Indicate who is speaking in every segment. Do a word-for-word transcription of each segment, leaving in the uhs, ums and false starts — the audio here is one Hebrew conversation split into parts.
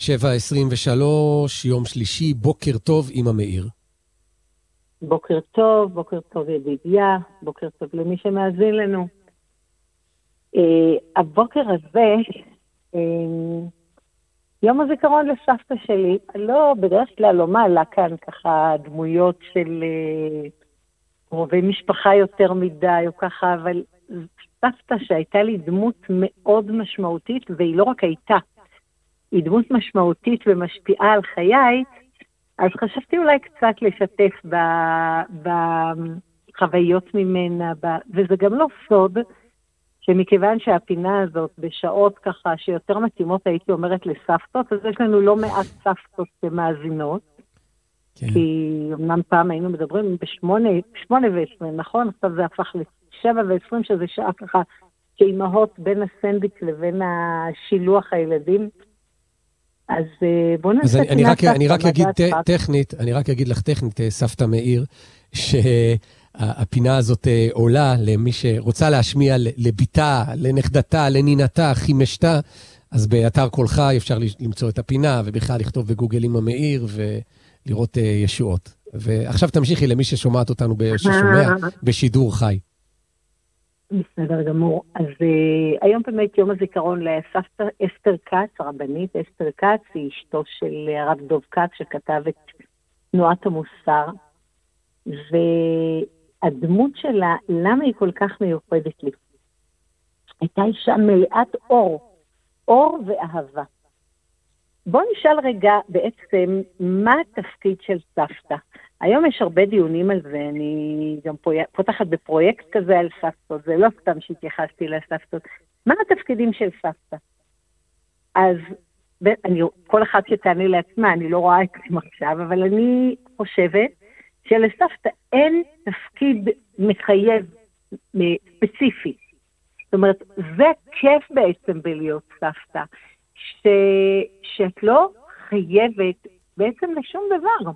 Speaker 1: שבע עשרים ושלוש, יום שלישי, בוקר טוב עם המאיר.
Speaker 2: בוקר טוב, בוקר טוב ידידיה, בוקר טוב למי שמאזין לנו. Uh, הבוקר הזה, uh, יום הזיכרון לסבתא שלי, לא, בדרך כלל לא מעלה כאן ככה דמויות של uh, קרובי משפחה יותר מדי או ככה, אבל סבתא שהייתה לי דמות מאוד משמעותית, והיא לא רק הייתה, היא דמות משמעותית ומשפיעה על חיי, אז חשבתי אולי קצת לשתף בחוויות ממנה, וזה גם לא סוד, שמכיוון שהפינה הזאת בשעות ככה שיותר מתאימות הייתי אומרת לסבתות, אז יש לנו לא מעט סבתות שמאזינות, כן. כי אמנם פעם היינו מדברים בשמונה, שמונה ועשרים, נכון? עכשיו זה הפך לשבע ועשרים, שזה שעה ככה שאימהות בין הסנדוויץ' לבין השילוח הילדים, אז בוא נעשה...
Speaker 1: אז אני רק, אני רק אגיד טכנית, אני רק אגיד לך טכנית, סבתא מאיר, שהפינה הזאת עולה למי שרוצה להשמיע לביתה, לנכדתה, לנינתה, חימשתה, אז באתר קולך אפשר למצוא את הפינה, ובכלל לכתוב בגוגל עם המאיר, ולראות ישועות. ועכשיו תמשיכי למי ששומעת אותנו, ששומע בשידור חי.
Speaker 2: בסדר גמור. אז uh, היום באמת יום הזיכרון לסבתא אסתר כץ, הרבנית אסתר כץ, היא אשתו של הרב דוב כץ שכתב את תנועת המוסר, והדמות שלה, למה היא כל כך מיוחדת לי? הייתה אישה מלאת אור, אור ואהבה. בואו נשאל רגע בעצם מה התפקיד של סבתא. היום יש הרבה דיונים על זה, אני גם פותחת בפרויקט כזה על סבתות, זה לא סתם שהתייחסתי לסבתות. מה התפקידים של סבתא? אז אני, כל אחד שתעני לעצמה, אני לא רואה את זה עכשיו, אבל אני חושבת שלסבתא אין תפקיד מחייב ספציפי. זאת אומרת, זה כיף בעצם בלהיות סבתא, ש... שאת לא חייבת בעצם לשום דבר.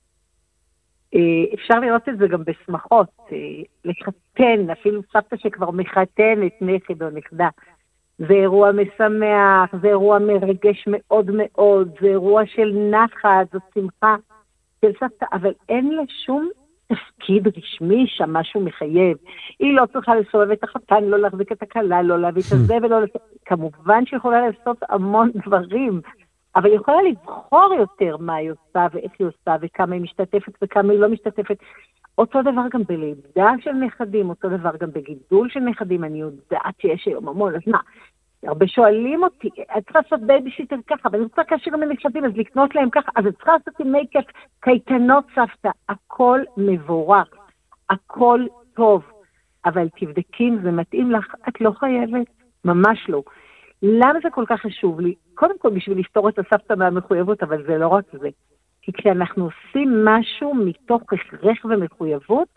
Speaker 2: אפשר לראות את זה גם בשמחות, לחתן, אפילו סבתא שכבר מחתנת נכד או נכדה. זה אירוע משמח, זה אירוע מרגש מאוד מאוד, זה אירוע של נחת, זו שמחה של סבתא, אבל אין לה שום תפקיד רשמי שם משהו מחייב. היא לא צריכה לסובב את החתן, לא להחזיק את הכלה, לא להביא את הזה ולא... כמובן שיכולה לעשות המון דברים, אבל היא יכולה לבחור יותר מה היא עושה ואיך היא עושה וכמה היא משתתפת וכמה היא לא משתתפת. אותו דבר גם בלידה של נכדים, אותו דבר גם בגידול של נכדים, אני יודעת שיש היום המון, אז מה? הרבה שואלים אותי, את צריכה לעשות בייביסיטר ככה, אבל אני רוצה כאשר הם נכדים, אז לקנות להם ככה, אז את צריכה לעשות עם מייקאפ, קייטנות סבתא, הכל מבורך, הכל טוב, אבל תבדקי אם זה מתאים לך, את לא חייבת, ממש לא. למה זה כל כך חשוב לי? קודם כל בשביל לפתור את הסבתא מהמחויבות, אבל זה לא רק זה. כי כשאנחנו עושים משהו מתוך הכרח ומחויבות,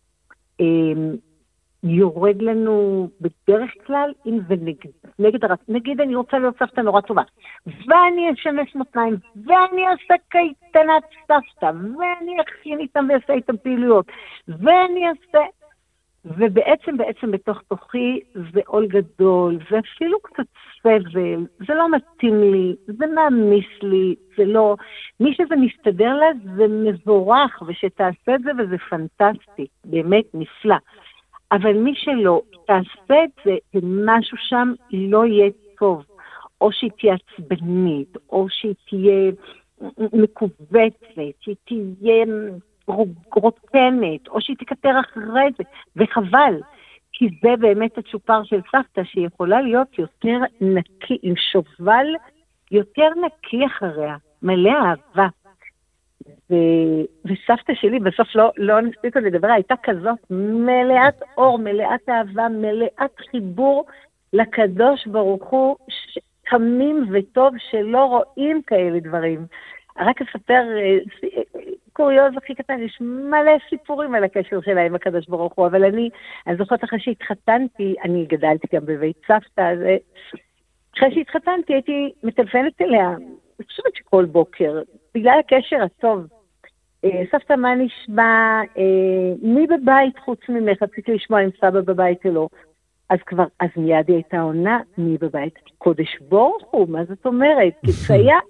Speaker 2: יורד לנו בדרך כלל, אם זה נגד, נגד הרס, נגיד אני רוצה להיות סבתא נורא טובה, ואני אשמש מותניים, ואני אעשה קייטנת סבתא, ואני אכין איתם ואעשה איתם פעילויות, ואני אעשה... ובעצם, בעצם בתוך תוכי זה עול גדול, זה אפילו קצת סבל, זה לא מתאים לי, זה מאמיס לי, זה לא... מי שזה מסתדר לה זה מבורך, ושתעשה את זה וזה פנטסטי, באמת נפלא. אבל מי שלא תעשה את זה, משהו שם לא יהיה טוב. או שהיא תהיה עצבנית, או שהיא תהיה מקובצת, שהיא תהיה... רוטנת, או שהיא תקטר אחרי זה, וחבל, כי זה באמת הצ'ופר של סבתא, שיכולה להיות יותר נקי, עם שובל יותר נקי אחריה, מלא אהבה. ו... וסבתא שלי, בסוף לא, לא נספיק לדבר, הייתה כזאת מלאת אור, מלאת אהבה, מלאת חיבור לקדוש ברוך הוא, תמים וטוב שלא רואים כאלה דברים. רק אספר קוריוז הכי קטן, יש מלא סיפורים על הקשר שלה עם הקדוש ברוך הוא, אבל אני, אני זוכרת אחרי שהתחתנתי, אני גדלתי גם בבית סבתא, אז אחרי שהתחתנתי הייתי מטלפנת אליה, אני חושבת שכל בוקר, בגלל הקשר הטוב, סבתא מה נשמע, מי בבית חוץ ממך, רציתי לשמוע אם סבא בבית או לא, אז כבר, אז מיד היא הייתה עונה, מי בבית? קודש ברוך הוא, מה זאת אומרת? כי זה היה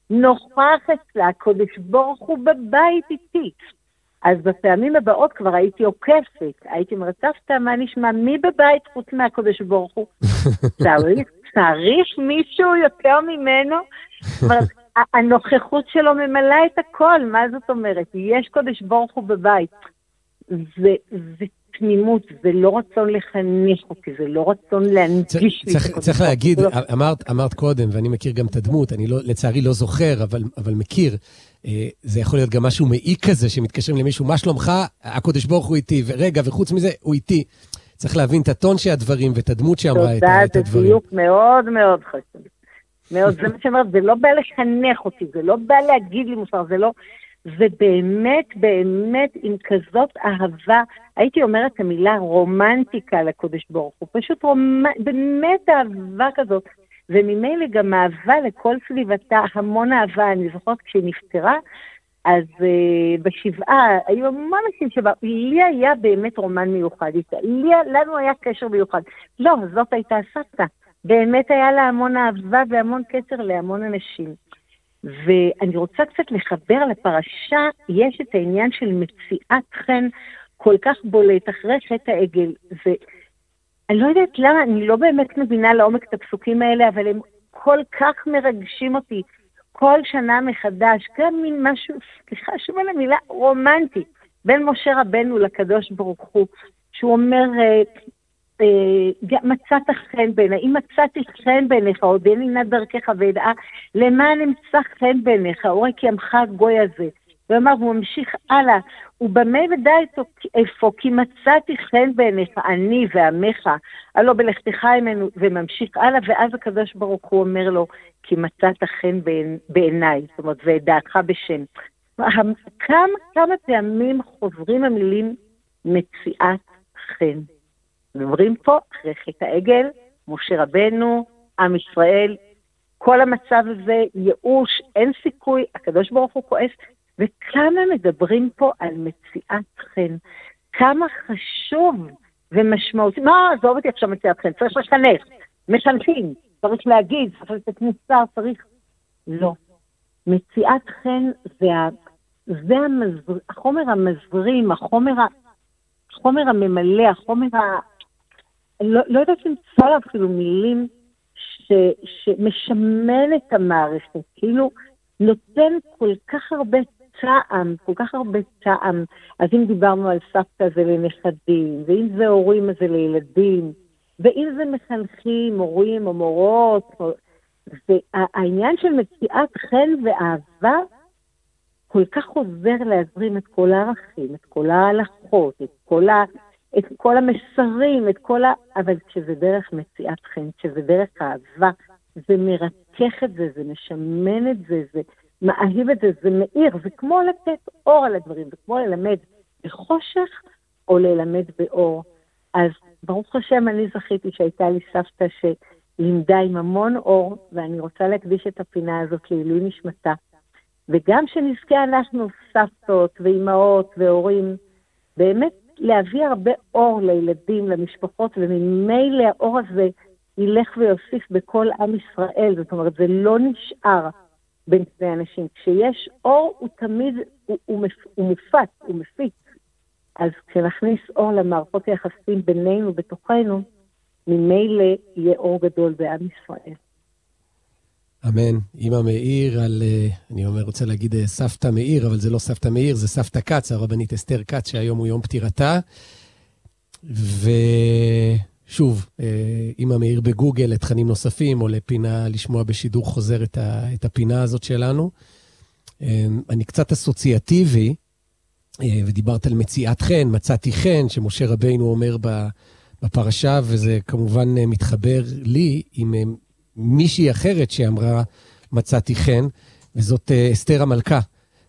Speaker 2: נוכח אצלה, הקודש ברוך הוא בבית איתי. אז בפעמים הבאות כבר הייתי עוקפת, הייתי אומרת, סבתא, מה נשמע, מי בבית חוץ מהקודש ברוך הוא? צריך, צריך מישהו יותר ממנו? הנוכחות שלו ממלא את הכל, מה זאת אומרת? יש קודש ברוך הוא בבית. זה, זה תמימות, זה לא רצון לחנך אותי, זה לא רצון להנגיש לי.
Speaker 1: צריך, צריך להגיד, אמרת, אמרת קודם, ואני מכיר גם את הדמות, אני לא, לצערי לא זוכר, אבל, אבל מכיר, זה יכול להיות גם משהו מעי כזה, שמתקשרים למישהו, מה שלומך? הקודש ברוך הוא איתי, ורגע, וחוץ מזה, הוא איתי. צריך להבין את הטון של הדברים, ואת הדמות שאמרה את הדברים.
Speaker 2: תודה, זה דיוק מאוד מאוד חשוב. מאוד, זה מה שאומרת, זה לא בא לחנך אותי, זה לא בא להגיד לי מוסר, זה לא, זה באמת, באמת, עם כזאת אהבה, הייתי אומרת את המילה רומנטיקה לקודש ברוך הוא, פשוט רומנ... באמת אהבה כזאת, וממילא גם אהבה לכל סביבתה, המון אהבה, אני זוכרת כשהיא נפטרה, אז uh, בשבעה, היו המון אנשים שבא, לי היה באמת רומן מיוחד, לי, לנו היה קשר מיוחד, לא, זאת הייתה סבתא, באמת היה לה המון אהבה והמון קשר להמון אנשים. ואני רוצה קצת לחבר לפרשה, יש את העניין של מציאת חן כל כך בולט אחרי חטא העגל, ואני לא יודעת למה, אני לא באמת מבינה לעומק את הפסוקים האלה, אבל הם כל כך מרגשים אותי, כל שנה מחדש, גם מין משהו, סליחה, שוב על המילה, רומנטי, בין משה רבנו לקדוש ברוך הוא, שהוא אומר, מצאת חן בעיניך, אם מצאתי חן בעיניך, עוד אין אינה דרכך וידעה, למען אמצא חן בעיניך, אורי כי עמך הגוי הזה. הוא אמר, הוא ממשיך הלאה, ובמה ודע איפה, כי מצאתי חן בעיניך, אני ועמך, הלא בלכתך עמנו, וממשיך הלאה, ואז הקדוש ברוך הוא אומר לו, כי מצאת חן בעיניי, זאת אומרת, וידעתך בשם. כמה, כמה פעמים חוזרים המילים מציאת חן. מדברים פה אחרי חטא העגל, משה רבנו, עם ישראל, כל המצב הזה, ייאוש, אין סיכוי, הקדוש ברוך הוא כועס, וכמה מדברים פה על מציאת חן, כמה חשוב ומשמעותי, מה, עזוב אותי עכשיו מציאת חן, צריך לשנך, משנכים, צריך להגיד, צריך לתת מוסר, צריך, לא. מציאת חן זה, ה... זה המזר... החומר המזרים, החומר, ה... החומר הממלא, החומר ה... לא, לא יודעת למצוא עליו אפילו מילים ש... שמשמן את המערכת, כאילו נותן כל כך הרבה טעם, כל כך הרבה טעם. אז אם דיברנו על סבתא זה לנכדים, ואם זה הורים זה לילדים, ואם זה מחנכים, מורים או מורות, והעניין של מציאת חן ואהבה כל כך עוזר להזרים את כל הערכים, את כל ההלכות, את כל, ה, את כל המסרים, את כל ה... אבל כשזה דרך מציאת חן, כשזה דרך האהבה, זה מרכך את זה, זה משמן את זה, זה מאהיב את זה, זה מאיר, זה כמו לתת אור על הדברים, זה כמו ללמד בחושך או ללמד באור. אז ברוך השם, אני זכיתי שהייתה לי סבתא שלימדה עם המון אור, ואני רוצה להקדיש את הפינה הזאת לעילוי נשמתה. וגם שנזכה אנחנו סבתות ואימהות והורים, באמת להביא הרבה אור לילדים, למשפחות, וממילא האור הזה ילך ויוסיף בכל עם ישראל. זאת אומרת, זה לא נשאר בין שני אנשים. כשיש אור, הוא תמיד, הוא, הוא, מפ, הוא מופץ, הוא מפיץ. אז כשנכניס אור למערכות היחסים בינינו, בתוכנו, ממילא יהיה אור גדול בעם ישראל.
Speaker 1: אמן. אמא מאיר על, אני אומר, רוצה להגיד סבתא מאיר, אבל זה לא סבתא מאיר, זה סבתא קץ, הרבנית אסתר קץ, שהיום הוא יום פטירתה. ושוב, אמא מאיר בגוגל לתכנים נוספים, או לפינה לשמוע בשידור חוזר את, ה, את הפינה הזאת שלנו. אני קצת אסוציאטיבי, ודיברת על מציאת חן, מצאתי חן, שמשה רבינו אומר בפרשה, וזה כמובן מתחבר לי עם מישהי אחרת שאמרה מצאתי חן, וזאת אסתר המלכה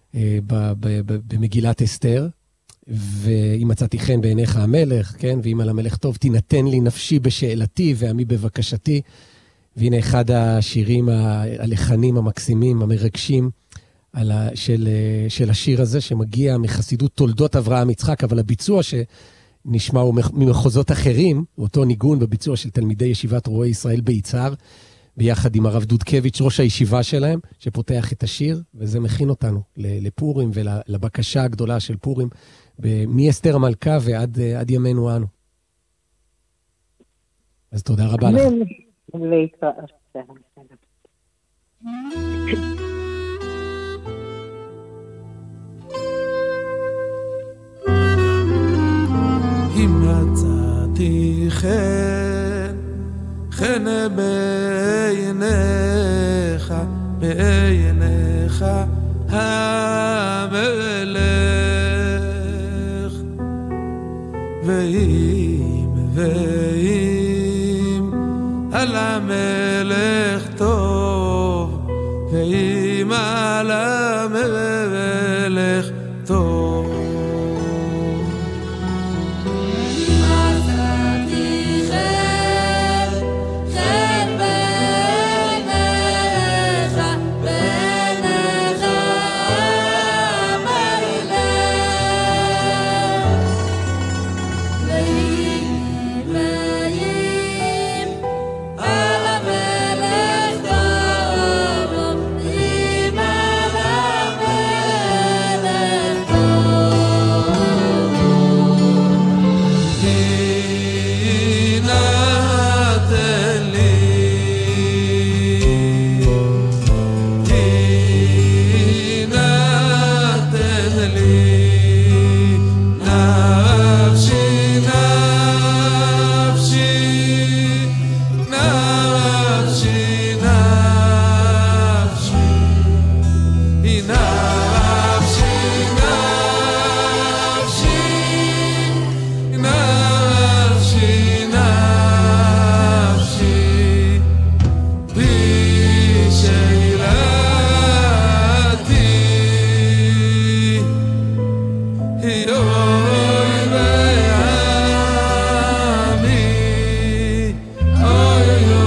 Speaker 1: במגילת אסתר, והיא מצאתי חן בעיניך המלך, כן? ואם על המלך טוב, תינתן לי נפשי בשאלתי ועמי בבקשתי. והנה אחד השירים הלחנים המקסימים, המרגשים, על ה, של, של השיר הזה, שמגיע מחסידות תולדות אברהם יצחק, אבל הביצוע שנשמע הוא ממחוזות אחרים, אותו ניגון בביצוע של תלמידי ישיבת רועי ישראל ביצהר, ביחד עם הרב דודקביץ', ראש הישיבה שלהם, שפותח את השיר, וזה מכין אותנו לפורים ולבקשה הגדולה של פורים, מאסתר המלכה ועד עד ימינו אנו. אז תודה רבה לך.
Speaker 2: להתראות.
Speaker 3: אם מצאתי חן, חן בעיניך, בעיניך המלך, ואם ואם על המלך טוב, ואם על המלך טוב.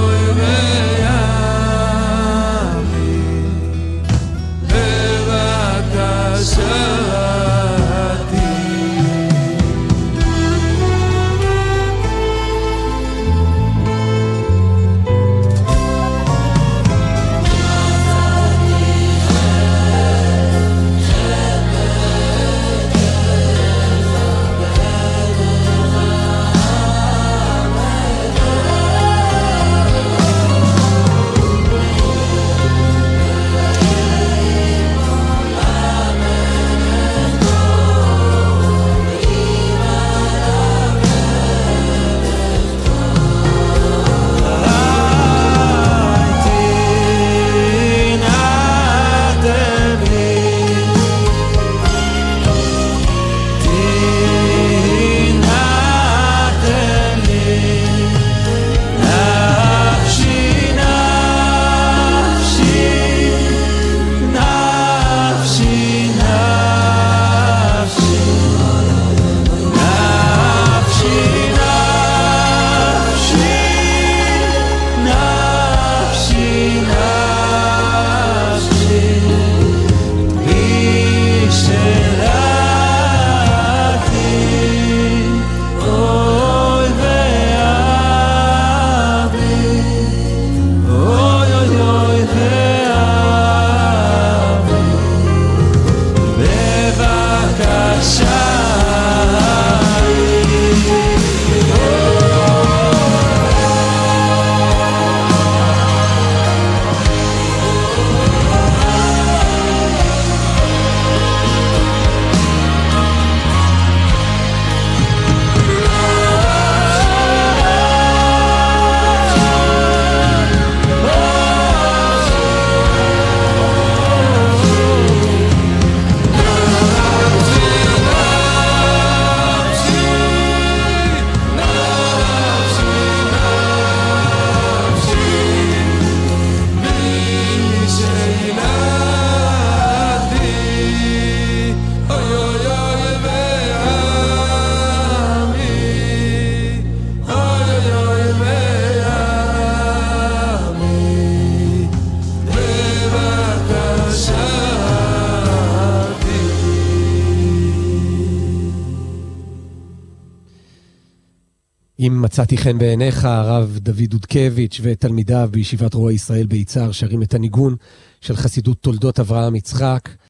Speaker 3: Bye.
Speaker 1: אם מצאתי חן בעיניך, הרב דוד דודקביץ' ותלמידיו בישיבת רוע ישראל ביצהר שרים את הניגון של חסידות תולדות אברהם יצחק.